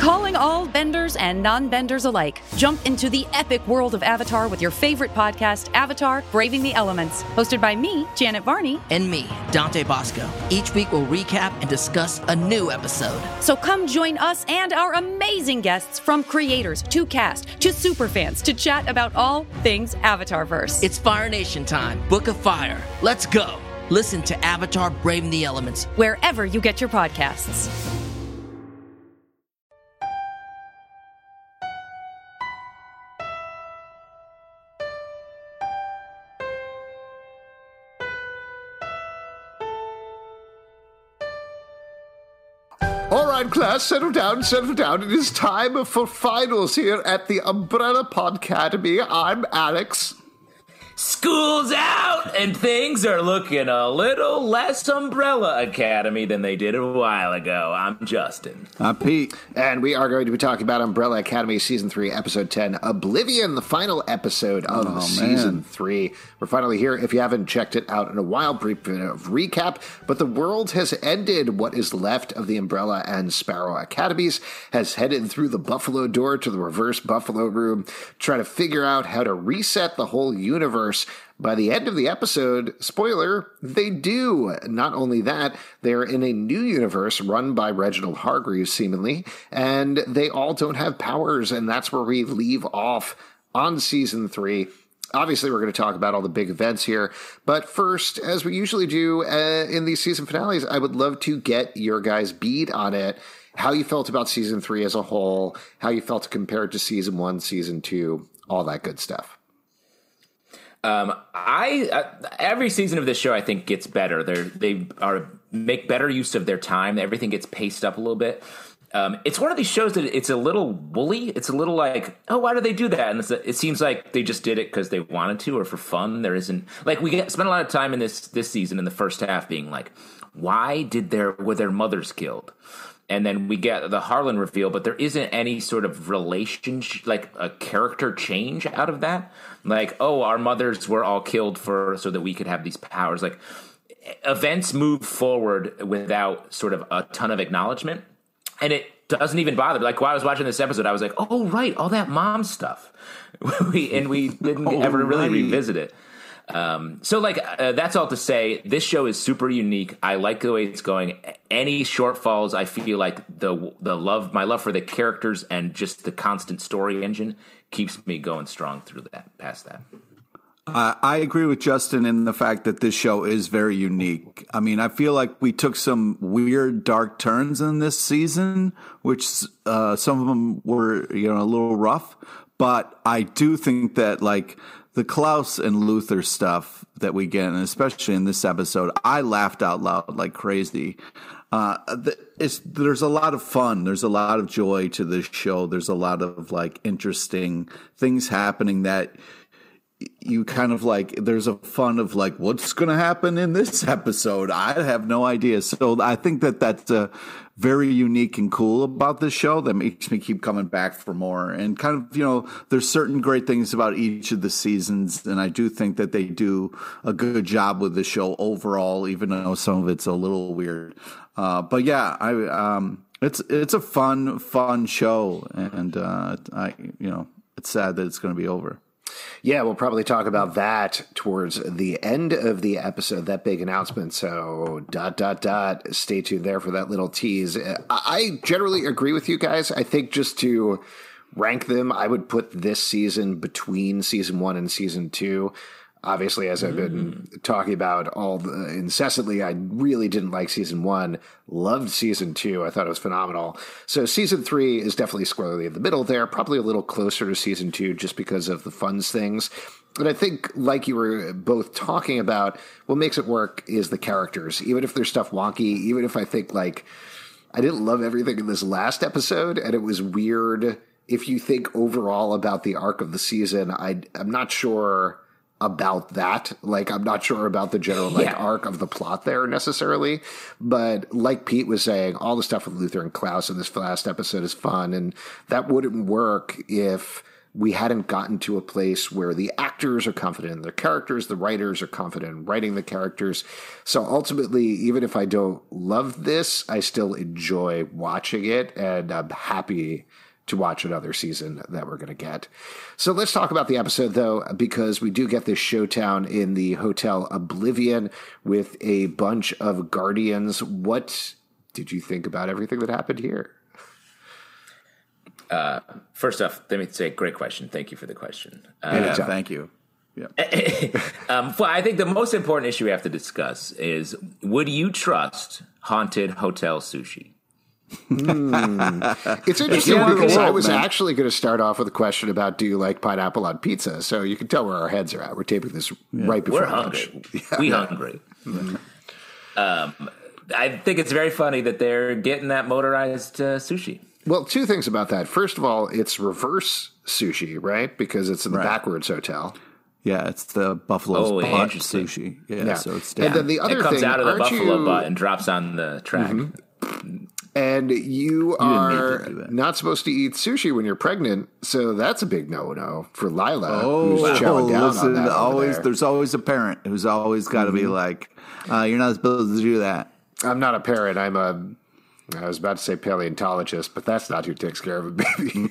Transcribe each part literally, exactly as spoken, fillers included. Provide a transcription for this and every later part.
Calling all benders and non-benders alike. Jump into the epic world of Avatar with your favorite podcast, Avatar: Braving the Elements. Hosted by me, Janet Varney. And me, Dante Bosco. Each week we'll recap and discuss a new episode. So come join us and our amazing guests, from creators to cast to superfans, to chat about all things Avatarverse. It's Fire Nation time. Book of Fire. Let's go. Listen to Avatar: Braving the Elements wherever you get your podcasts. All right, class, settle down, settle down. It is time for finals here at the Umbrella Podcademy. I'm Alex. School's out, and things are looking a little less Umbrella Academy than they did a while ago. I'm Justin. I'm Pete. And we are going to be talking about Umbrella Academy Season three, Episode ten, Oblivion, the final episode of oh, Season man. three. We're finally here. If you haven't checked it out in a while, brief bit of recap. But the world has ended. What is left of the Umbrella and Sparrow Academies has headed through the Buffalo door to the reverse Buffalo room, trying to figure out how to reset the whole universe. By the end of the episode, spoiler, they do. Not only that, they're in a new universe run by Reginald Hargreaves, seemingly, and they all don't have powers, and that's where we leave off on Season three. Obviously, we're going to talk about all the big events here, but first, as we usually do uh, in these season finales, I would love to get your guys' beat on it, how you felt about Season three as a whole, how you felt compared to Season one, Season two, all that good stuff. Um, I uh, every season of this show I think gets better. They they are make better use of their time. Everything gets paced up a little bit. Um, it's one of these shows that it's a little woolly. It's a little like, oh, why do they do that? And it's a, it seems like they just did it because they wanted to or for fun. There isn't like we get, spent a lot of time in this this season in the first half being like, why did their were their mothers killed? And then we get the Harlan reveal, but there isn't any sort of relationship, like a character change out of that. Like, oh, our mothers were all killed for so that we could have these powers. Like, events move forward without sort of a ton of acknowledgement. And it doesn't even bother. Like, while I was watching this episode, I was like, oh, right, all that mom stuff. we, and we didn't oh, ever really right. revisit it. Um, so like, uh, that's all to say, this show is super unique. I like the way it's going. Any shortfalls, I feel like the, the love, my love for the characters and just the constant story engine keeps me going strong through that, past that. Uh, I agree with Justin in the fact that this show is very unique. I mean, I feel like we took some weird dark turns in this season, which, uh, some of them were, you know, a little rough, but I do think that like, the Klaus and Luther stuff that we get, and especially in this episode, I laughed out loud like crazy. Uh, it's, there's a lot of fun. There's a lot of joy to this show. There's a lot of like interesting things happening that you kind of like, there's a fun of like, what's going to happen in this episode? I have no idea. So I think that that's uh, very unique and cool about this show that makes me keep coming back for more. And kind of, you know, there's certain great things about each of the seasons. And I do think that they do a good job with the show overall, even though some of it's a little weird. Uh, but yeah, I, um, it's, it's a fun, fun show. And, uh, I, you know, it's sad that it's going to be over. Yeah, we'll probably talk about that towards the end of the episode, that big announcement. So dot, dot, dot, stay tuned there for that little tease. I generally agree with you guys. I think just to rank them, I would put this season between season one and season two. Obviously, as I've been mm. talking about all the, incessantly, I really didn't like season one. Loved season two. I thought it was phenomenal. So season three is definitely squarely in the middle there, probably a little closer to season two just because of the funds things. And I think, like you were both talking about, what makes it work is the characters. Even if there's stuff wonky, even if I think, like, I didn't love everything in this last episode, and it was weird. If you think overall about the arc of the season, I, I'm not sure about that. Like, I'm not sure about the general like yeah. arc of the plot there necessarily, but like Pete was saying, all the stuff with Luther and Klaus in this last episode is fun, and that wouldn't work if we hadn't gotten to a place where the actors are confident in their characters, the writers are confident in writing the characters. So ultimately, even if I don't love this, I still enjoy watching it, and I'm happy to watch another season that we're going to get. So let's talk about the episode, though, because we do get this showdown in the Hotel Oblivion with a bunch of Guardians. What did you think about everything that happened here? Uh, first off, let me say, great question. Thank you for the question. Uh, Yeah, thank you. Yeah. um, well, I think the most important issue we have to discuss is, would you trust haunted hotel sushi? mm. It's interesting It's because world, I was man. actually going to start off with a question about, do you like pineapple on pizza? So you can tell where our heads are at. We're taping this right before We're lunch. hungry. We hungry. Um, I think it's very funny that they're getting that motorized uh, sushi. Well, two things about that. First of all, it's reverse sushi, right? Because it's in the Right. backwards hotel. Yeah, it's the Buffalo's Oh, butt interesting. sushi. Yeah, Yeah. so it's And down. then the other It comes thing, out of the aren't buffalo you, butt and drops on the track. and you need to are do that. not supposed to eat sushi when you're pregnant, so that's a big no-no for Lila, Oh, who's chowing down listen, on that over always there. there's always a parent who's always got to be like, uh, "You're not supposed to do that." I'm not a parent. I'm a, I was about to say paleontologist, but that's not who takes care of a baby.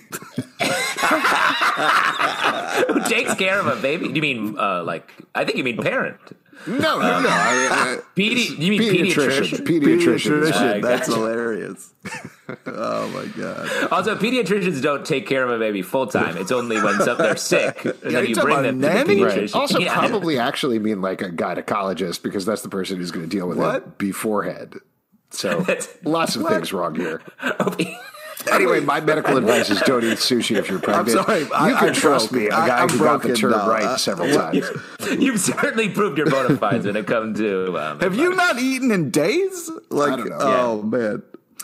Who takes care of a baby? You mean uh, like? I think you mean parent. no, no, no. I, Pedi- you mean pediatrician. pediatrician? Pediatrician. Pediatrician, I that's gotcha. hilarious. Oh my god! Also, pediatricians don't take care of a baby full time. It's only when some, they're sick, and Yeah, then you you talking bring them to about the nanny? Right. pediatrician. Also, Yeah. probably actually mean like a gynecologist, because that's the person who's going to deal with What? it beforehand. So That's- lots of things wrong here. Anyway, my medical advice is don't eat sushi if you're pregnant. sorry, you I- can I trust broke. me, a I- guy I'm who got the broken term now. right Uh, several times. You've certainly proved your bona fides when it comes to. Um, Have you not eaten in days? Like, don't know. oh man.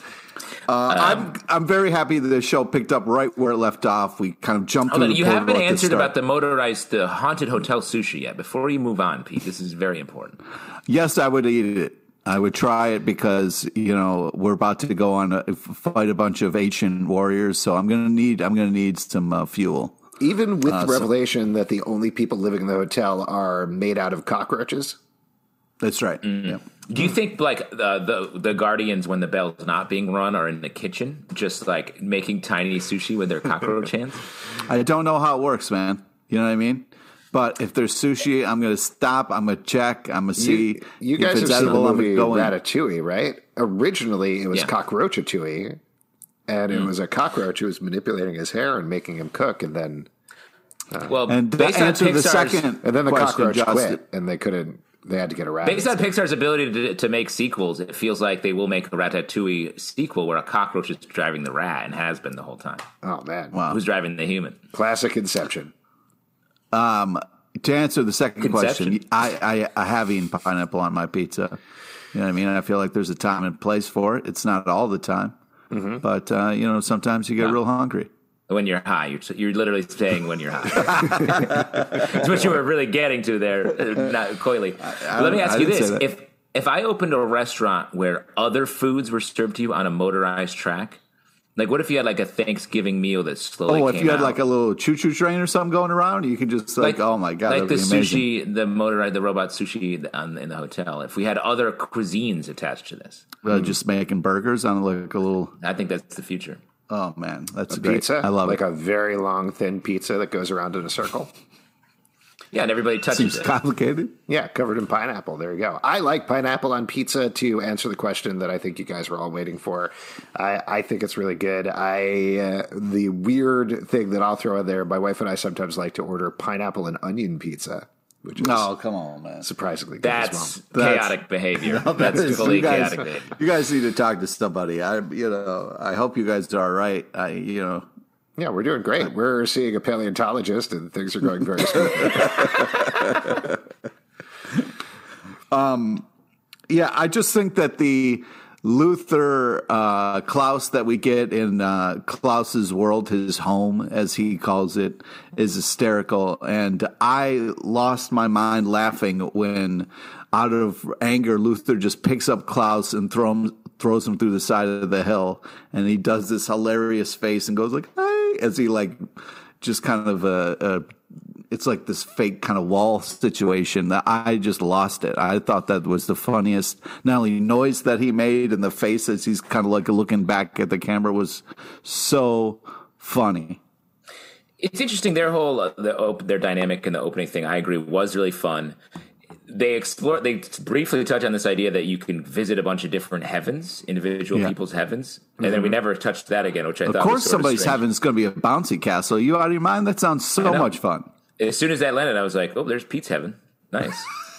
Uh, I'm I'm very happy that the show picked up right where it left off. We kind of jumped. Hold through on, the you portal haven't at the answered start. about the motorized, the haunted hotel sushi yet. Before you move on, Pete, this is very important. Yes, I would eat it. I would try it because, you know, we're about to go on a fight a bunch of ancient warriors, so I'm gonna need I'm gonna need some uh, fuel. Even with Uh, the revelation that the only people living in the hotel are made out of cockroaches. That's right. Mm. Yeah. Do you think like the, the the guardians, when the bell's not being run, are in the kitchen, just like making tiny sushi with their cockroach hands? I don't know how it works, man. You know what I mean? But if there's sushi, I'm gonna stop. I'm gonna check. I'm gonna see You, you if guys it's have seen the edible. I'm movie gonna go in. Ratatouille, right? Originally, it was Yeah. Cockroachatouille, and it was a cockroach who was manipulating his hair and making him cook, and then Well, And to based on answer the Pixar's, second and then the question, cockroach Justin, quit, and they couldn't. They had to get a rat. based on Pixar's ability to, to make sequels, it feels like they will make a Ratatouille sequel where a cockroach is driving the rat and has been the whole time. Oh man, Wow. Who's driving the human? classic Inception. Um, to answer the second Conception. question, I, I I have eaten pineapple on my pizza. You know what I mean? I feel like there's a time and place for it. It's not all the time, Mm-hmm. but uh, you know, sometimes you get real hungry. When you're high, you're you're literally saying when you're high. That's what you were really getting to there, uh, not coyly. Let me ask I you didn't say this: that. if if I opened a restaurant where other foods were served to you on a motorized track, like what if you had like a Thanksgiving meal that slowly Oh, came if you had out? like a little choo-choo train or something going around, you could just like, oh my god, like that'd the be amazing. sushi, the motorized, the robot sushi on, in the hotel. If we had other cuisines attached to this, Uh, just making burgers on like a little. I think that's the future. Oh man, that's A great. pizza, I love like it. a very long, thin pizza that goes around in a circle. Yeah, and everybody touches Seems it. complicated. Yeah, covered in pineapple. There you go. I like pineapple on pizza. To answer the question that I think you guys were all waiting for, I, I think it's really good. I uh, the weird thing that I'll throw in there. My wife and I sometimes like to order pineapple and onion pizza, which is No, come on, man. surprisingly good as That's well. That's- chaotic behavior. That That's is- fully you guys, chaotic behavior. you guys need to talk to somebody. I, you know, I hope you guys are all right. I, you know, Yeah, we're doing great. We're seeing a paleontologist, and things are going very smoothly. yeah, I just think that the Luther uh, Klaus that we get in uh, Klaus's world, his home, as he calls it, is hysterical. And I lost my mind laughing when, out of anger, Luther just picks up Klaus and throw him, throws him through the side of the hill. And he does this hilarious face and goes like, "Hey," as he like just kind of a, a it's like this fake kind of wall situation that I just lost it. I thought that was the funniest, not only noise that he made and the face as he's kind of like looking back at the camera was so funny. It's interesting. Their whole uh, the op- their dynamic in the opening thing, I agree, was really fun. They explore. They briefly touch on this idea that you can visit a bunch of different heavens, individual yeah. people's heavens, and mm-hmm. then we never touched that again. Which I of thought, course, was sort somebody's of heaven is going to be a bouncy castle. You out of your mind? That sounds so much fun. As soon as that landed, I was like, "Oh, there's Pete's heaven. Nice."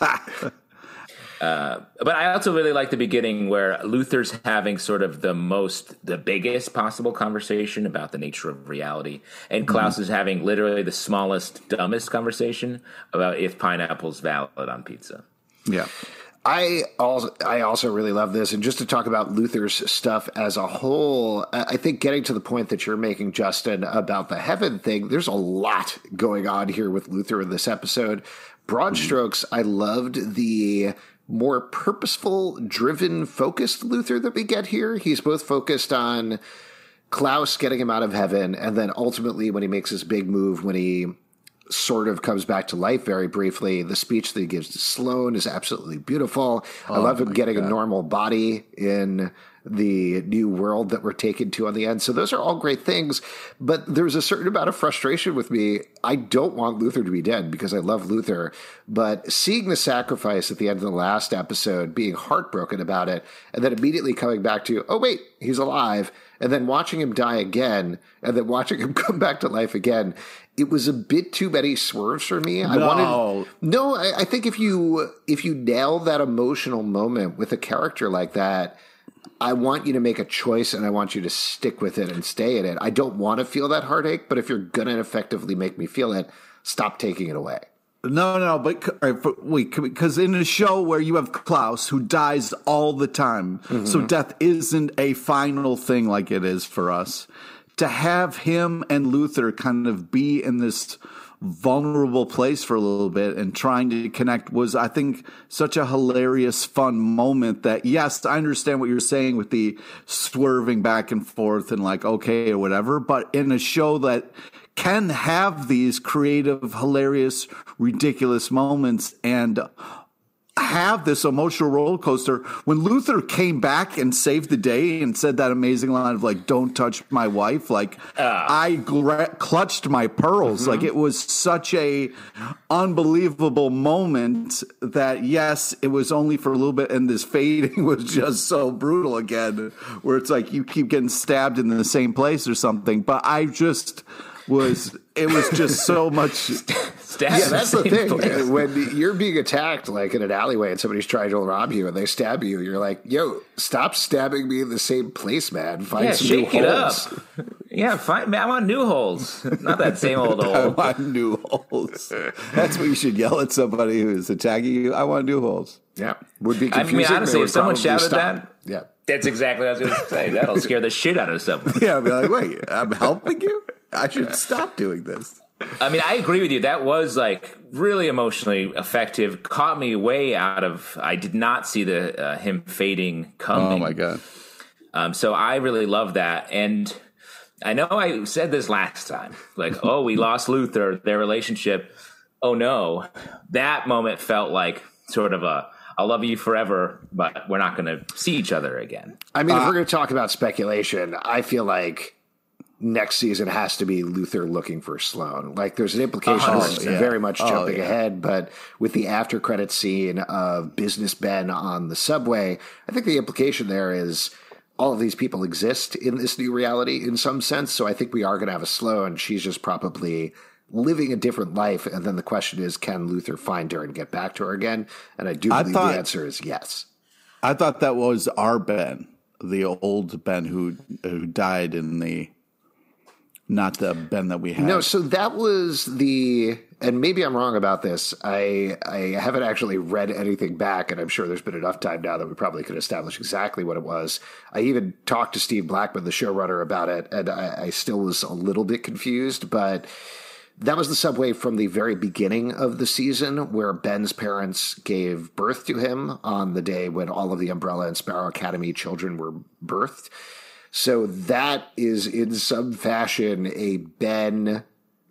Uh, but I also really like the beginning where Luther's having sort of the most, the biggest possible conversation about the nature of reality. And Klaus mm-hmm. is having literally the smallest, dumbest conversation about if pineapple's valid on pizza. Yeah. I also I also really love this. And just to talk about Luther's stuff as a whole, I think getting to the point that you're making, Justin, about the heaven thing, there's a lot going on here with Luther in this episode. Broad mm-hmm. strokes, I loved the more purposeful, driven, focused Luther that we get here. He's both focused on Klaus getting him out of heaven, and then ultimately when he makes his big move, when he sort of comes back to life very briefly, the speech that he gives to Sloane is absolutely beautiful. Oh, I love him getting God. a normal body in the new world that we're taken to on the end. So those are all great things, but there's a certain amount of frustration with me. I don't want Luther to be dead because I love Luther, but seeing the sacrifice at the end of the last episode, being heartbroken about it, and then immediately coming back to, oh wait, he's alive, and then watching him die again, and then watching him come back to life again, it was a bit too many swerves for me. I no. wanted no. I, I think if you if you nail that emotional moment with a character like that, I want you to make a choice and I want you to stick with it and stay in it. I don't want to feel that heartache, but if you're going to effectively make me feel it, stop taking it away. No, no, but, right, but wait, because in a show where you have Klaus who dies all the time, mm-hmm. so death isn't a final thing like it is for us. To have him and Luther kind of be in this vulnerable place for a little bit and trying to connect was, I think, such a hilarious, fun moment that, yes, I understand what you're saying with the swerving back and forth and like, okay, or whatever, but in a show that can have these creative, hilarious, ridiculous moments and have this emotional roller coaster. When Luther came back and saved the day and said that amazing line of like, don't touch my wife, like uh, I gra- clutched my pearls. Mm-hmm. Like it was such a unbelievable moment that, yes, it was only for a little bit. And this fading was just so brutal again, where it's like you keep getting stabbed in the same place or something. But I just was, it was just so much. Yeah, that's the thing. Place. When you're being attacked like in an alleyway and somebody's trying to rob you and they stab you, you're like, yo, stop stabbing me in the same place, man. Find yeah, some shake new it holes. Up. Yeah, find, man, I want new holes. Not that same old hole. I want new holes. That's what you should yell at somebody who's attacking you. I want new holes. Yeah. Would be confusing. I mean, honestly, if someone shouted stop. that, yeah. That's exactly what I was going to say. That'll scare the shit out of someone. Yeah, I'll be like, wait, I'm helping you? I should stop doing this. I mean, I agree with you. That was like really emotionally effective. Caught me way out of. I did not see the uh, him fading coming. Oh my god! Um, so I really love that, and I know I said this last time. Like, oh, we lost Luther. Their relationship. Oh no, that moment felt like sort of a. I'll love you forever, but we're not going to see each other again. I mean, uh, if we're going to talk about speculation, I feel like next season has to be Luther looking for Sloane. Like there's an implication, oh, this is yeah. very much jumping oh, yeah. ahead, but with the after credit scene of Business Ben on the subway, I think the implication there is all of these people exist in this new reality in some sense. So I think we are going to have a Sloane. She's just probably living a different life. And then the question is, can Luther find her and get back to her again? And I do believe I thought, the answer is yes. I thought that was our Ben, the old Ben who who died in the, not the Ben that we had. No, so that was the, and maybe I'm wrong about this. I I haven't actually read anything back, and I'm sure there's been enough time now that we probably could establish exactly what it was. I even talked to Steve Blackman, the showrunner, about it, and I, I still was a little bit confused, but that was the subway from the very beginning of the season where Ben's parents gave birth to him on the day when all of the Umbrella and Sparrow Academy children were birthed. So that is in some fashion a Ben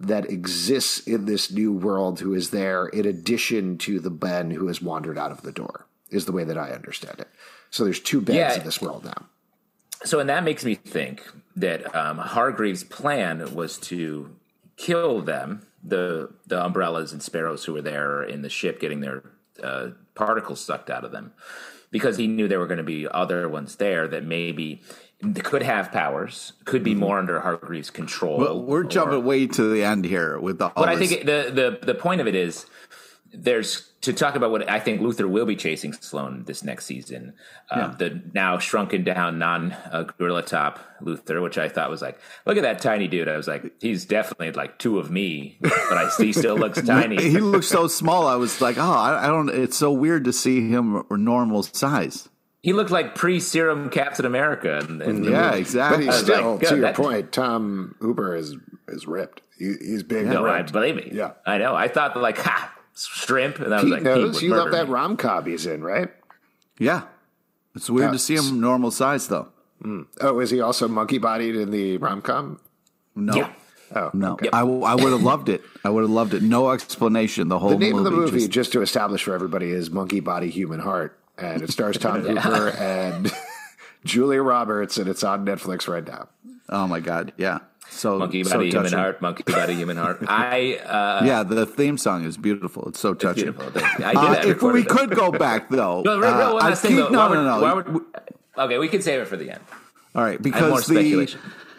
that exists in this new world who is there in addition to the Ben who has wandered out of the door, is the way that I understand it. So there's two Bens Yeah. in this world now. So, and that makes me think that um, Hargreaves' plan was to kill them, the the umbrellas and sparrows who were there in the ship getting their uh, particles sucked out of them, because he knew there were going to be other ones there that maybe could have powers, could be more under Hargreaves' control. Well, we're or, jumping way to the end here with the. But I think it, the, the the point of it is there's to talk about what I think Luthor will be chasing Sloane this next season. Um, Yeah. The now shrunken down non uh, gorilla top Luthor, which I thought was like, look at that tiny dude. I was like, he's definitely like two of me, but I he still looks tiny. He looks so small. I was like, oh, I, I don't. It's so weird to see him normal size. He looked like pre-serum Captain America. And, and Yeah, But exactly. he's was still, like, to God, your that- point, Tom Hooper is is ripped. He, he's big. and No, I ripped. believe me. Yeah. I know. I thought like, ha, shrimp, and I was Pete like, he knows. would You love murder that me. rom-com he's in, right? Yeah, it's weird Uh, to see him normal size though. Oh, is he also monkey-bodied in the rom-com? No. Yeah. Oh, No, okay. I, w- I would have loved it. I would have loved it. No explanation. The whole The name movie, of the movie, just- just, to establish for everybody, is Monkey Body, Human Heart. And it stars Tom Hooper and Julia Roberts, and it's on Netflix right now. oh my god, yeah. So Monkey so body, human touching. heart. Monkey body, human heart. I uh, Yeah, the theme song is beautiful. It's so touching. beautiful. I did. Uh, I if recorded we it. could go back though, No, real, real, uh, one I last thing, keep- though. no, Why would- no, no. why would- okay, we can save it for the end. All right, I have more because the speculation.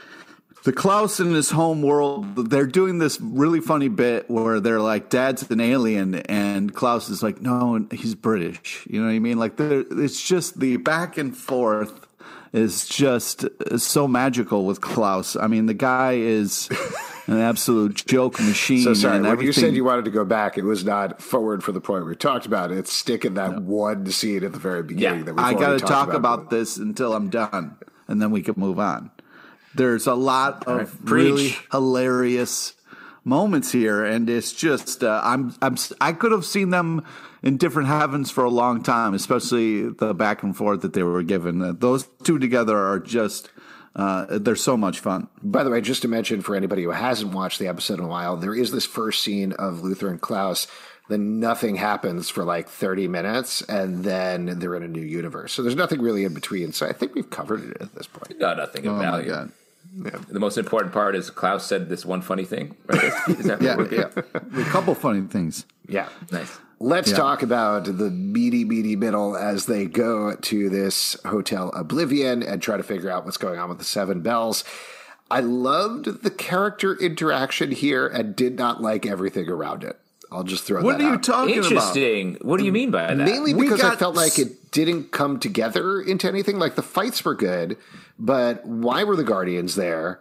the Klaus in his home world, they're doing this really funny bit where they're like, "Dad's an alien," and Klaus is like, "No, he's British." You know what I mean? Like, there- it's just the back and forth is just so magical with Klaus. I mean, the guy is an absolute joke machine. So sorry, and when you everything- said you wanted to go back, it was not forward for the point we talked about. It's sticking that one scene at the very beginning Yeah. that we've I got already to talked talk about this until I'm done, and then we can move on. There's a lot of right, preach. really hilarious moments here, and it's just uh, I'm I'm I could have seen them in different heavens for a long time, especially the back and forth that they were given. Uh, those two together are just uh, they're so much fun. By the way, just to mention for anybody who hasn't watched the episode in a while, there is this first scene of Luthor and Klaus. Then nothing happens for like thirty minutes, and then they're in a new universe. So there's nothing really in between. So I think we've covered it at this point. Got nothing of Oh my value. god! The most important part is Klaus said this one funny thing. Right? Is that Yeah, what we're- yeah. A couple funny things. Yeah. Nice. Let's Yeah. talk about the meaty, meaty middle as they go to this Hotel Oblivion and try to figure out what's going on with the Seven Bells. I loved the character interaction here and did not like everything around it. I'll just throw What that are you out. talking about? Interesting. What do you mean by that? Mainly We because I got felt like it didn't come together into anything. Like the fights were good, but why were the Guardians there?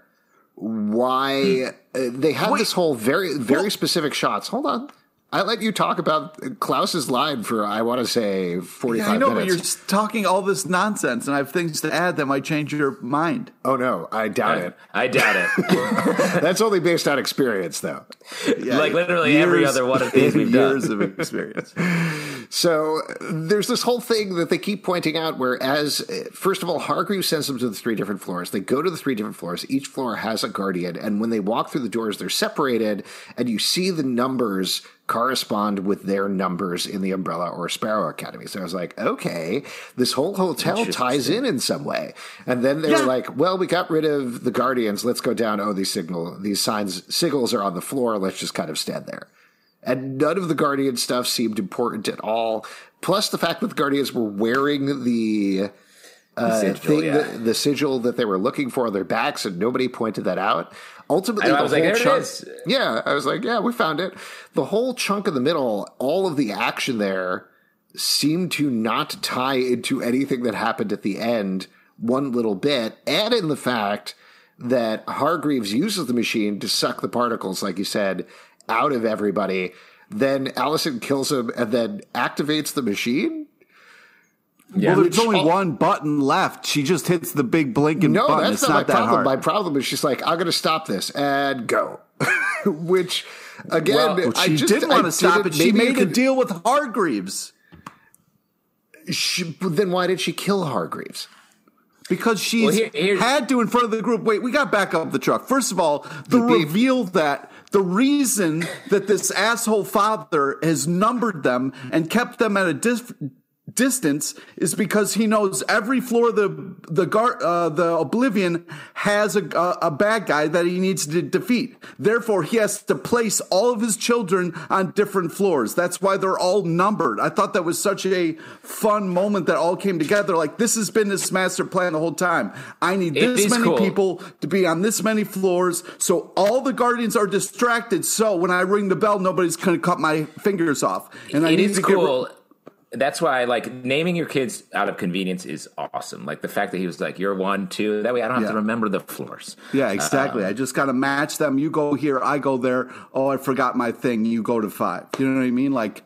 Why uh, they had Wait. this whole very very specific shots. Hold on, I let you talk about Klaus's line for I want to say forty Yeah, five I know, minutes. but you're s- talking all this nonsense, and I have things to add that might change your mind. Oh no, I doubt it. I doubt it. That's only based on experience, though. Like literally every other one of these we've done. years of experience. So there's this whole thing that they keep pointing out where as, uh, first of all, Hargreaves sends them to the three different floors. They go to the three different floors. Each floor has a guardian. And when they walk through the doors, they're separated. And you see the numbers correspond with their numbers in the Umbrella or Sparrow Academy. So I was like, okay, this whole hotel ties in in some way. And then they Yeah. were like, well, we got rid of the guardians. Let's go down. Oh, these signal, these signs, signals are on the floor. Let's just kind of stand there. And none of the Guardian stuff seemed important at all. Plus the fact that the Guardians were wearing the, uh, sigil, thing, yeah. that, the sigil that they were looking for on their backs, and nobody pointed that out. Ultimately, I know, I the was whole like, there it chunk. is. Yeah, I was like, yeah, we found it. The whole chunk of the middle, all of the action there seemed to not tie into anything that happened at the end one little bit. Add in the fact that Hargreaves uses the machine to suck the particles, like you said, out of everybody. Then Allison kills him and then activates the machine. Yeah. Well, there's only oh. one button left. She just hits the big blinking No, button. that's It's not, not, my that problem. hard. My problem is she's like, I'm going to stop this and go. Which, again, Well, Well, I she just didn't want I to stop didn't- it. She maybe you made a could- deal with Hargreaves She, then why did she kill Hargreaves? because she's Well, here- here- had to in front of the group. Wait, we got to back up the truck. First of all, the The beep. reveal that the reason that this asshole father has numbered them and kept them at a dis- distance is because he knows every floor of the the gar, uh, the Oblivion has a, a a bad guy that he needs to defeat. Therefore, he has to place all of his children on different floors. That's why they're all numbered. I thought that was such a fun moment that all came together. Like, this has been his master plan the whole time. I need It this is many cool. people to be on this many floors, so all the Guardians are distracted. So when I ring the bell, nobody's going to cut my fingers off. And I It need is to get cool. That's why, like, naming your kids out of convenience is awesome. Like, the fact that he was like, you're one, two, that way I don't have Yeah. to remember the floors. Yeah, exactly. Um, I just got to match them. You go here, I go there. Oh, I forgot my thing. You go to five. You know what I mean? Like,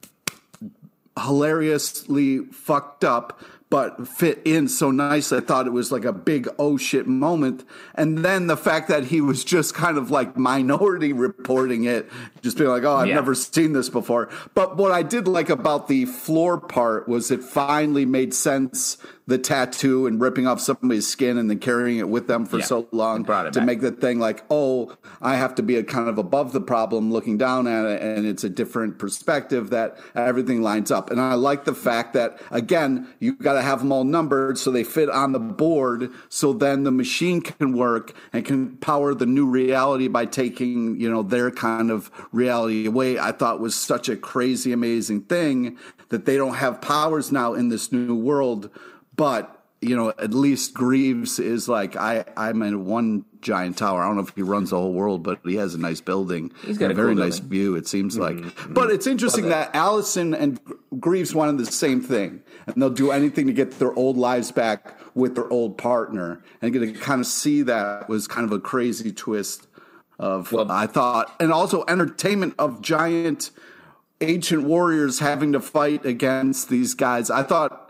hilariously fucked up, but fit in so nice. I thought it was like a big oh shit moment. And then the fact that he was just kind of like minority reporting it, just being like, oh, I've Yeah. never seen this before. But what I did like about the floor part was it finally made sense, the tattoo and ripping off somebody's skin and then carrying it with them for Yeah. so long Brought it to back. make the thing like, oh, I have to be a kind of above the problem looking down at it, and it's a different perspective that everything lines up. And I like the fact that, again, you got to have them all numbered so they fit on the board, so then the machine can work and can power the new reality by taking, you know, their kind of reality away. I thought was such a crazy, amazing thing that they don't have powers now in this new world. But, you know, at least Greaves is like, I, I'm in one giant tower. I don't know if he runs the whole world, but he has a nice building. He's got and a a very cool nice building. view, it seems Mm-hmm. like. But it's interesting that Allison and Greaves wanted the same thing. And they'll do anything to get their old lives back with their old partner. And get to kind of see that was kind of a crazy twist of, Well- I thought, and also entertainment of giant ancient warriors having to fight against these guys. I thought,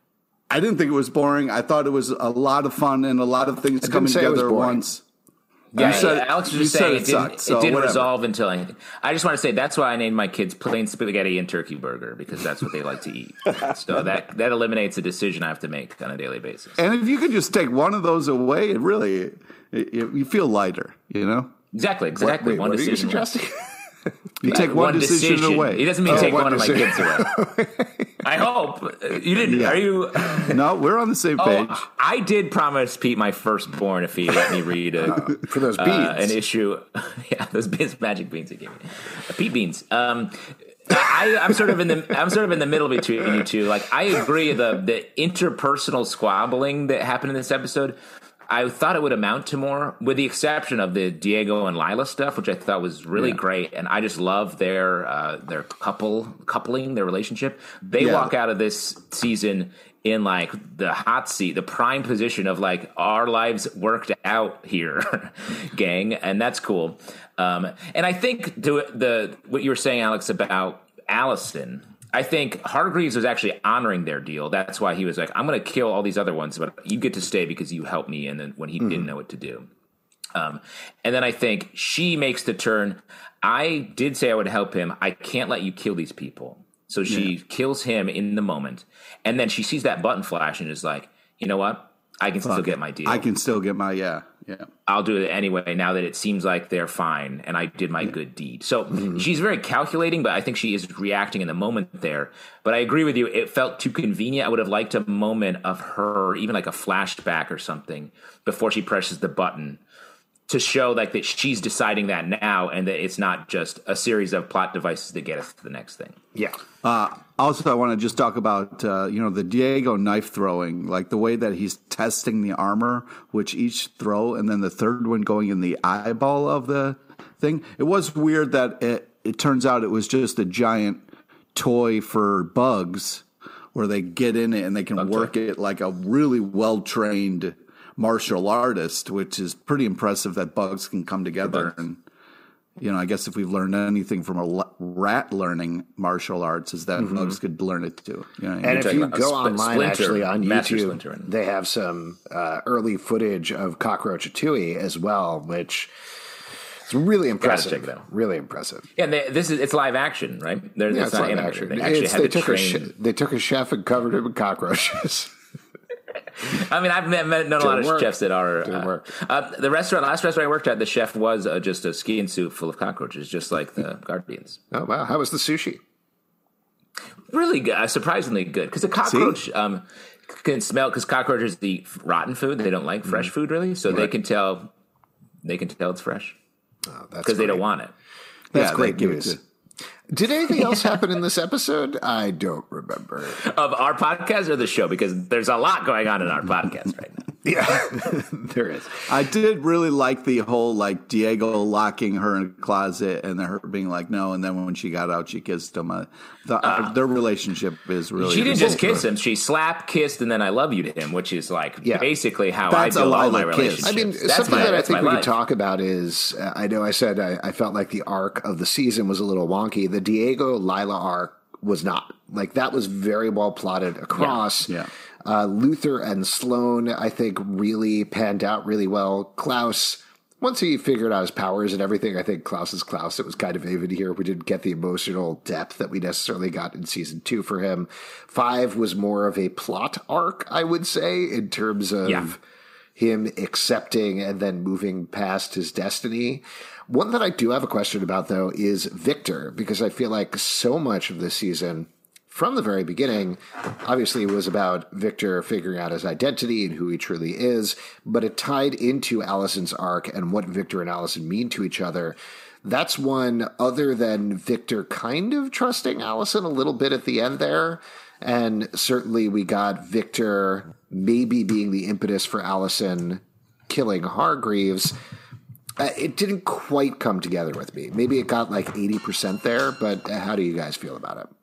I didn't think it was boring. I thought it was a lot of fun and a lot of things didn't coming say it was together at boring. once. Yeah, You said- yeah, Alex was you just said saying it it, didn't, sucked, so it didn't whatever. resolve until anything. I just want to say that's why I named my kids plain spaghetti and turkey burger, because that's what they like to eat. So that that eliminates a decision I have to make on a daily basis. And if you could just take one of those away, it really, it, it, you feel lighter, you know? Exactly, exactly. Wait, one what are you decision. suggesting? You take one, decision, away. It doesn't mean Oh, take one one, of my decision. kids away. I hope you didn't. Yeah. Are you? No, we're on the same page. Oh, I did promise Pete my firstborn if he let me read a, For those uh, beans. an issue. Yeah, those beans, magic beans he gave me, uh, Pete beans. Um, I, I'm sort of in the I'm sort of in the middle between you two. Like, I agree, the the interpersonal squabbling that happened in this episode, I thought it would amount to more, with the exception of the Diego and Lila stuff, which I thought was really Yeah. great. And I just love their uh, their couple coupling, their relationship. They Yeah. walk out of this season in like the hot seat, the prime position of like, our lives worked out here, gang, and that's cool. Um, and I think the, the what you were saying, Alex, about Allison, I think Hargreaves was actually honoring their deal. That's why he was like, I'm going to kill all these other ones, but you get to stay because you helped me. And then when he mm-hmm. didn't know what to do. Um, and then I think she makes the turn. I did say I would help him. I can't let you kill these people. So she yeah. kills him in the moment. And then she sees that button flash and is like, you know what? I can Fuck still get my deal. I can still get my, yeah, yeah. I'll do it anyway now that it seems like they're fine and I did my yeah. good deed. So mm-hmm. she's very calculating, but I think she is reacting in the moment there. But I agree with you. It felt too convenient. I would have liked a moment of her, even like a flashback or something, before she presses the button, to show like that she's deciding that now and that it's not just a series of plot devices that get us to the next thing. Yeah. Uh, also, I want to just talk about, uh, you know, the Diego knife throwing, like the way that he's testing the armor, which each throw, and then the third one going in the eyeball of the thing. It was weird that it, it turns out it was just a giant toy for bugs where they get in it and they can Bug work toy. it like a really well-trained martial artist, which is pretty impressive that bugs can come together. And, you know, I guess if we've learned anything from a rat learning martial arts is that mm-hmm. bugs could learn it too. You know, and if you go sp- online, Splinter, actually on YouTube, Splinter. they have some uh, early footage of Cockroach Atui as well, which is really impressive. Check it out. Really impressive. Yeah, and they, this is it's live action, right? They're, yeah, it's, it's not live animated. action. They actually it's, had they to took train. A sh- they took a chef and covered him in cockroaches. I mean, I've met, met known a lot of work. chefs that are. Didn't Uh, work. uh, the restaurant, last restaurant I worked at, the chef was uh, just a skiing suit full of cockroaches, just like the Guardians. Oh, wow. How was the sushi? Really good, uh, surprisingly good. Because a cockroach um, can smell, because cockroaches eat rotten food. They don't like fresh food, really. So Right. they can tell, they can tell it's fresh. Oh, that's Because they don't great. want it. That's Yeah, great they give it news. to- Did anything else happen in this episode? I don't remember. Of our podcast or the show? Because there's a lot going on in our podcast right now. Yeah, there is. I did really like the whole like Diego locking her in a closet and her being like no, and then when she got out, she kissed him. Uh, the, uh, their relationship is really. She didn't just kiss him. She slapped, kissed, and then I love you to him, which is like Yeah. basically how That's I a do all my Lila kiss. relationships. I mean, That's something my- that I that's think my we life. could talk about is uh, I know I said I, I felt like the arc of the season was a little wonky. The Diego Lila arc was not. Like, that was very well plotted across. Yeah. Uh, Luther and Sloane, I think, really panned out really well. Klaus, once he figured out his powers and everything, I think Klaus is Klaus. It was kind of even here. We didn't get the emotional depth that we necessarily got in season two for him. Five was more of a plot arc, I would say, in terms of Yeah. him accepting and then moving past his destiny. One that I do have a question about, though, is Victor, because I feel like so much of this season, from the very beginning, obviously it was about Victor figuring out his identity and who he truly is, but it tied into Allison's arc and what Victor and Allison mean to each other. That's one other than Victor kind of trusting Allison a little bit at the end there. And certainly we got Victor maybe being the impetus for Allison killing Hargreaves. Uh, it didn't quite come together with me. Maybe it got like eighty percent there, but how do you guys feel about it?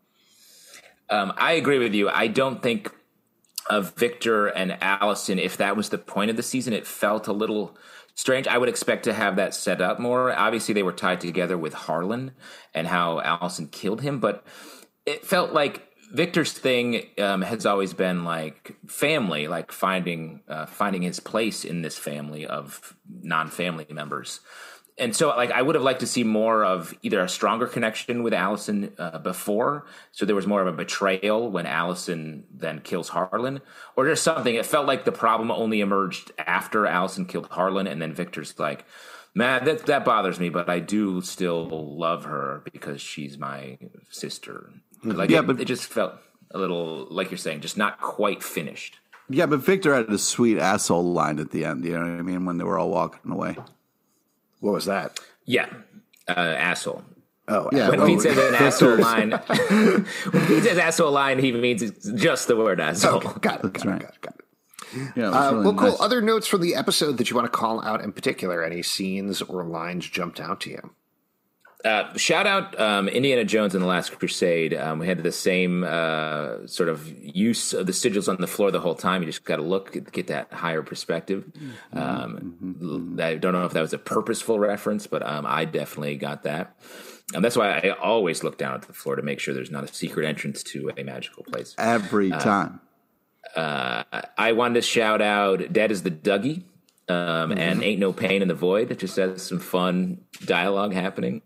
Um, I agree with you. I don't think of Victor and Allison, if that was the point of the season, it felt a little strange. I would expect to have that set up more. Obviously, they were tied together with Harlan and how Allison killed him, but it felt like Victor's thing um, has always been like family, like finding uh, finding his place in this family of non-family members. And so, like, I would have liked to see more of either a stronger connection with Allison uh, before, so there was more of a betrayal when Allison then kills Harlan, or just something. It felt like the problem only emerged after Allison killed Harlan, and then Victor's like, man, that that bothers me, but I do still love her because she's my sister. Like, Yeah, it, but- it just felt a little, like you're saying, just not quite finished. Yeah, but Victor had a sweet asshole line at the end. You know what I mean? When they were all walking away. What was that? Yeah, uh, asshole. Oh, Yeah, When oh, Pete says an asshole Victor's- line, when Pete says asshole line, he means it's just the word asshole. okay, got it, got That's it, right. got it, got it. Yeah, it was Uh, really well, cool. nice. Other notes from the episode that you want to call out in particular? Any scenes or lines jumped out to you? Uh, shout out um, Indiana Jones and the Last Crusade. Um, we had the same uh, sort of use of the sigils on the floor the whole time. You just got to look, get that higher perspective. Um, Mm-hmm. I don't know if that was a purposeful reference, but um, I definitely got that. And that's why I always look down at the floor to make sure there's not a secret entrance to a magical place. Every time. Uh, I wanted to shout out Dead is the Dougie. Um, Mm-hmm. and Ain't No Pain in the Void. It just has some fun dialogue happening.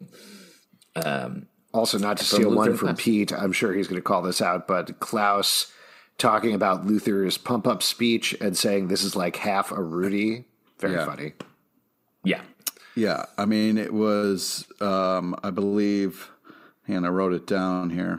Um, Also, not to From steal one Lutheran from class. Pete, I'm sure he's going to call this out, but Klaus talking about Luther's pump up speech and saying this is like half a Rudy. Very Yeah. funny. yeah. Yeah, I mean, it was, um, I believe, and I wrote it down here.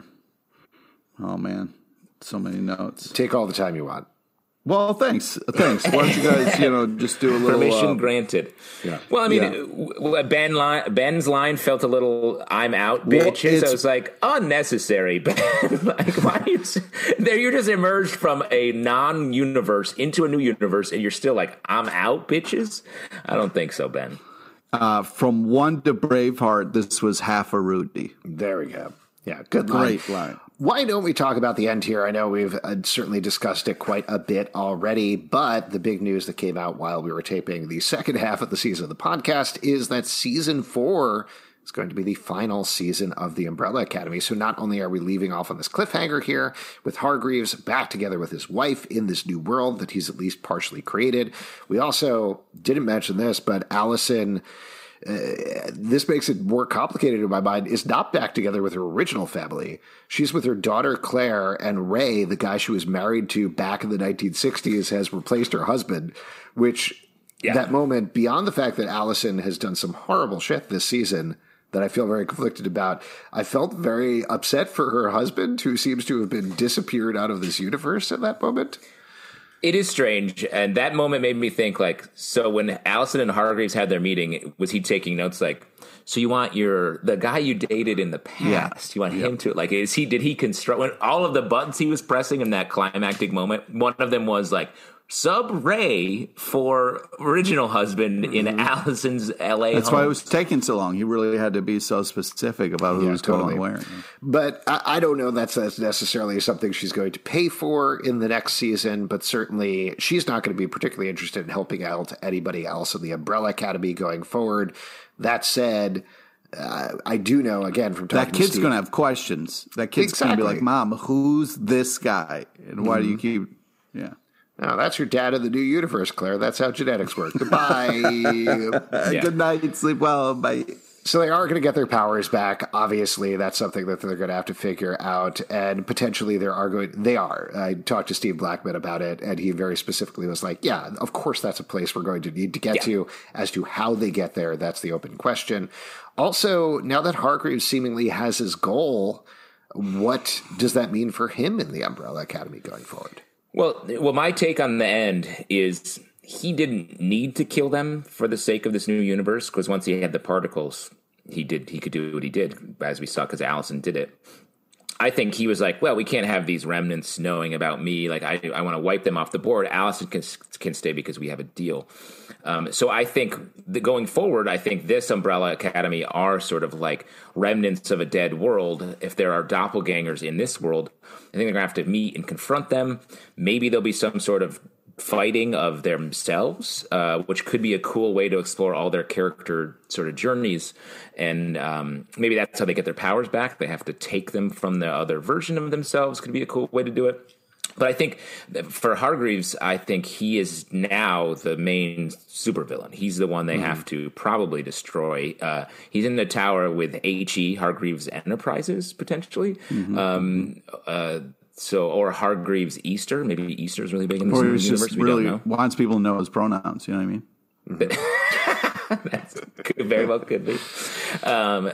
Oh, man, so many notes. Take all the time you want. Well, thanks. Thanks. Why don't you guys, you know, just do a little. Permission uh, granted. Yeah. Well, I mean, Yeah. w- w- Ben line, Ben's line felt a little "I'm out, Well, bitches." I it's- was like, unnecessary, Ben. Like, why are you? s- There, you're just emerged from a non-universe into a new universe, and you're still like, "I'm out, bitches." I don't think so, Ben. Uh, from one to Braveheart, this was half a Rudy. There we go. Yeah, good line. Great line. Why don't we talk about the end here? I know we've uh, certainly discussed it quite a bit already, but the big news that came out while we were taping the second half of the season of the podcast is that season four is going to be the final season of the Umbrella Academy. So not only are we leaving off on this cliffhanger here with Hargreaves back together with his wife in this new world that he's at least partially created, we also didn't mention this, but Allison uh, this makes it more complicated in my mind, is not back together with her original family. She's with her daughter, Claire, and Ray, the guy she was married to back in the nineteen sixties, has replaced her husband, which yeah. that moment, beyond the fact that Allison has done some horrible shit this season that I feel very conflicted about, I felt very upset for her husband, who seems to have been disappeared out of this universe at that moment. It is strange, and that moment made me think, like, so when Allison and Hargreaves had their meeting, was he taking notes like, so you want your, the guy you dated in the past, yeah. you want yep. him to, like, is he, did he construct, when all of the buttons he was pressing in that climactic moment, one of them was like, sub Ray for original husband in mm-hmm. Allison's L A That's home. why it was taking so long. He really had to be so specific about who yeah, was totally. going where. But I, I don't know that's, that's necessarily something she's going to pay for in the next season, but certainly she's not going to be particularly interested in helping out anybody else in the Umbrella Academy going forward. That said, uh, I do know, again, from talking that kid's to going to have questions. That kid's exactly. going to be like, Mom, who's this guy? And why mm-hmm. do you keep, yeah. No, that's your dad in the new universe, Claire. That's how genetics work. Goodbye. yeah. Good night. Sleep well. Bye. So they are going to get their powers back. Obviously, that's something that they're going to have to figure out. And potentially there are going, they are. I talked to Steve Blackman about it, and he very specifically was like, yeah, of course that's a place we're going to need to get yeah. to. As to how they get there, that's the open question. Also, now that Hargreaves seemingly has his goal, what does that mean for him in the Umbrella Academy going forward? Well, well, my take on the end is he didn't need to kill them for the sake of this new universe, because once he had the particles, he did he could do what he did, as we saw, because Allison did it. I think he was like, well, we can't have these remnants knowing about me. Like, I, I want to wipe them off the board. Allison can, can stay because we have a deal. Um, so I think the, going forward, I think this Umbrella Academy are sort of like remnants of a dead world. If there are doppelgangers in this world, I think they're going to have to meet and confront them. Maybe there'll be some sort of fighting of themselves, uh, which could be a cool way to explore all their character sort of journeys. And um, maybe that's how they get their powers back. They have to take them from the other version of themselves. Could be a cool way to do it. But I think for Hargreaves, I think he is now the main supervillain. He's the one they mm-hmm. have to probably destroy. Uh, he's in the tower with H E, Hargreaves Enterprises, potentially. Mm-hmm. Um, uh, So, or Hargreaves Easter. Maybe Easter is really big in this or universe. He just we really don't know. wants people to know his pronouns. You know what I mean? Mm-hmm. That's could, very well could be. Um,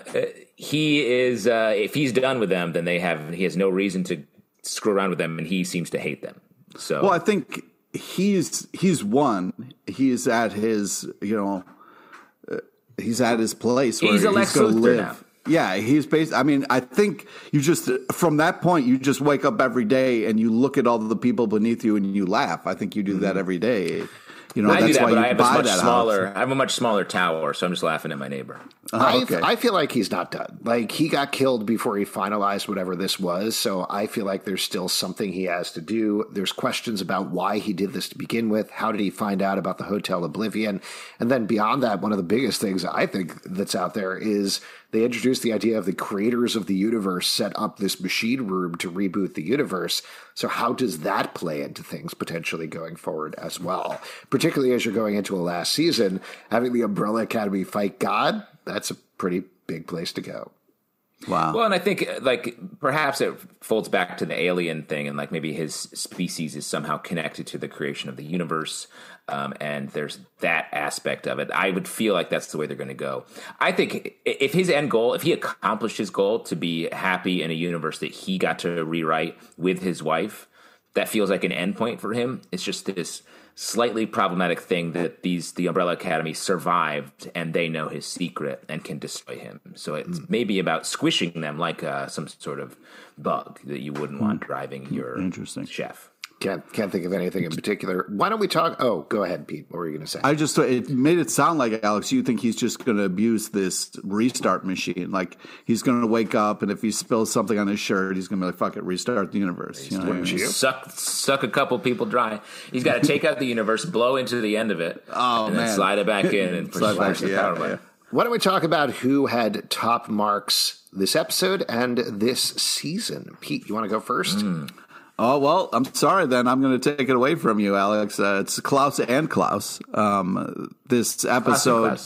he is. Uh, if he's done with them, then they have. He has no reason to screw around with them, and he seems to hate them. So, well, I think he's he's won. He's at his. You know, uh, he's at his place where he's, he's a Lex going to Luthor live. Now. Yeah, he's based. I mean, I think you just from that point, you just wake up every day and you look at all the people beneath you and you laugh. I think you do mm-hmm. that every day. You know, I that's do that, why but you I have buy a much that smaller. house. I have a much smaller tower, so I'm just laughing at my neighbor. Oh, okay. I, I feel like he's not done. Like, he got killed before he finalized whatever this was, so I feel like there's still something he has to do. There's questions about why he did this to begin with. How did he find out about the Hotel Oblivion? And then beyond that, one of the biggest things I think that's out there is they introduced the idea of the creators of the universe set up this machine room to reboot the universe. So how does that play into things potentially going forward as well? Particularly as you're going into a last season, having the Umbrella Academy fight God, that's a pretty big place to go. Wow. Well, and I think like perhaps it folds back to the alien thing, and like maybe his species is somehow connected to the creation of the universe, um, and there's that aspect of it. I would feel like that's the way they're going to go. I think if his end goal, if he accomplished his goal to be happy in a universe that he got to rewrite with his wife, that feels like an end point for him. It's just this slightly problematic thing that these the Umbrella Academy survived and they know his secret and can destroy him. So it's mm. maybe about squishing them like uh, some sort of bug that you wouldn't mm. want driving your Interesting. chef. Can't can't think of anything in particular. Why don't we talk? Oh, go ahead, Pete. What were you going to say? I just it made it sound like, Alex, you think he's just going to abuse this restart machine. Like he's going to wake up and if he spills something on his shirt, he's going to be like, "Fuck it, restart the universe." You know what I mean? Suck suck a couple people dry. He's got to take out the universe, blow into the end of it, oh, and man. then slide it back in and push back, the yeah, power yeah. button. Why don't we talk about who had top marks this episode and this season? Pete, you want to go first? Mm. Oh, well, I'm sorry then. I'm going to take it away from you, Alex. Uh, it's Klaus and Klaus. Um, this episode,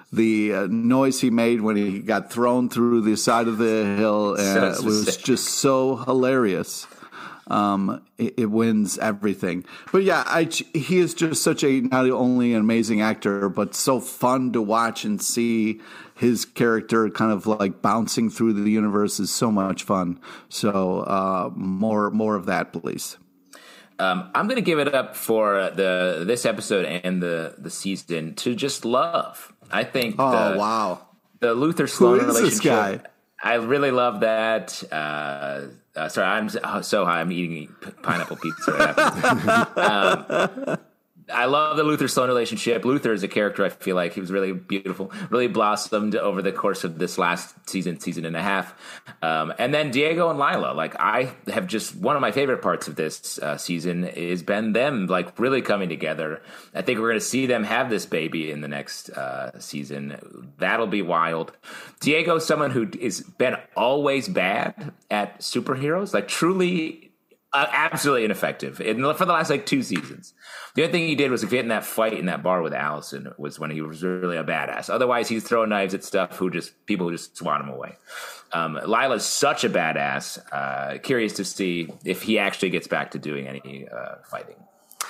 the uh, noise he made when he got thrown through the side of the hill uh, so was just so hilarious. Um, it, it wins everything. But yeah, I, he is just such a not only an amazing actor, but so fun to watch and see his character kind of like bouncing through the universe is so much fun. So uh, more more of that, please. Um, I'm going to give it up for the this episode and the the season to just love. I think. Oh the, wow, the Luther Sloan relationship. This guy? I really love that. Uh, uh, sorry, I'm so high. I'm eating pineapple pizza right after. um, I love the Luther Sloan relationship. Luther is a character I feel like he was really beautiful, really blossomed over the course of this last season, season and a half. Um, and then Diego and Lila, like I have just one of my favorite parts of this uh, season is been them like really coming together. I think we're going to see them have this baby in the next uh, season. That'll be wild. Diego is someone who has been always bad at superheroes, like truly Uh, absolutely ineffective in, for the last like two seasons. The only thing he did was get in that fight in that bar with Allison was when he was really a badass. Otherwise, he's throwing knives at stuff who just people who just swat him away. Um, Lila's such a badass. Uh, curious to see if he actually gets back to doing any uh, fighting.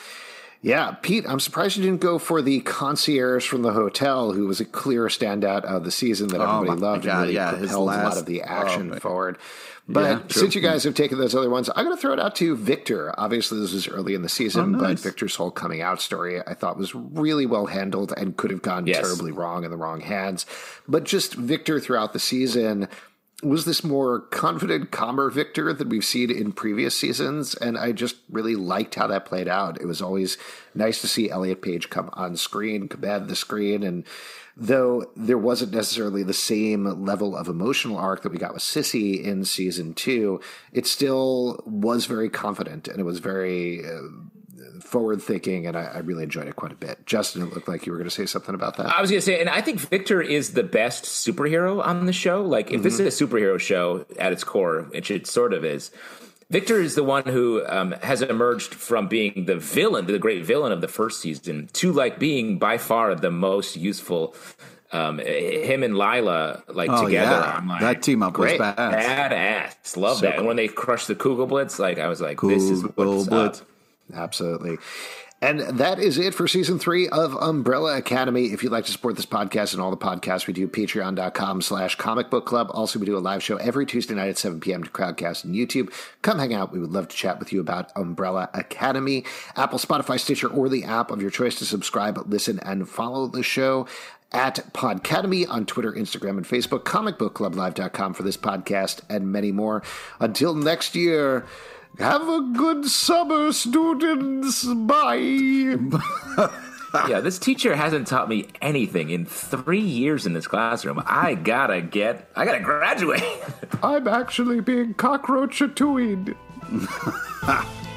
Yeah, Pete, I'm surprised you didn't go for the concierge from the hotel, who was a clear standout of the season that everybody oh loved God, and really yeah, propelled last, a lot of the action oh, forward. But yeah, since you guys have taken those other ones, I'm going to throw it out to Victor. Obviously, this was early in the season, oh, nice. but Victor's whole coming out story I thought was really well handled and could have gone yes. terribly wrong in the wrong hands. But just Victor throughout the season was this more confident, calmer Victor than we've seen in previous seasons, and I just really liked how that played out. It was always nice to see Elliot Page come on screen, command the screen, and though there wasn't necessarily the same level of emotional arc that we got with Sissy in season two, it still was very confident, and it was very uh, forward-thinking, and I, I really enjoyed it quite a bit. Justin, it looked like you were going to say something about that. I was going to say, and I think Victor is the best superhero on the show. Like, if mm-hmm. this is a superhero show at its core, which it sort of is, Victor is the one who um, has emerged from being the villain, the great villain of the first season, to, like, being by far the most useful. Um, him and Lila, like, oh, together. Yeah. I'm like, that team up great, was badass. Badass. Love so that. cool. And when they crushed the Kugel Blitz, like, I was like, this is what's Blitz. up. Absolutely. And that is it for season three of Umbrella Academy. If you'd like to support this podcast and all the podcasts we do, patreon.com slash comic book club. Also, we do a live show every Tuesday night at seven p.m. to Crowdcast and YouTube. Come hang out. We would love to chat with you about Umbrella Academy. Apple, Spotify, Stitcher, or the app of your choice to subscribe, listen, and follow the show. At Podcademy on Twitter, Instagram, and Facebook. comic book club live dot com for this podcast and many more. Until next year, have a good summer, students. Bye. Yeah, this teacher hasn't taught me anything in three years in this classroom. I gotta get, I gotta graduate. I'm actually being cockroach-atued.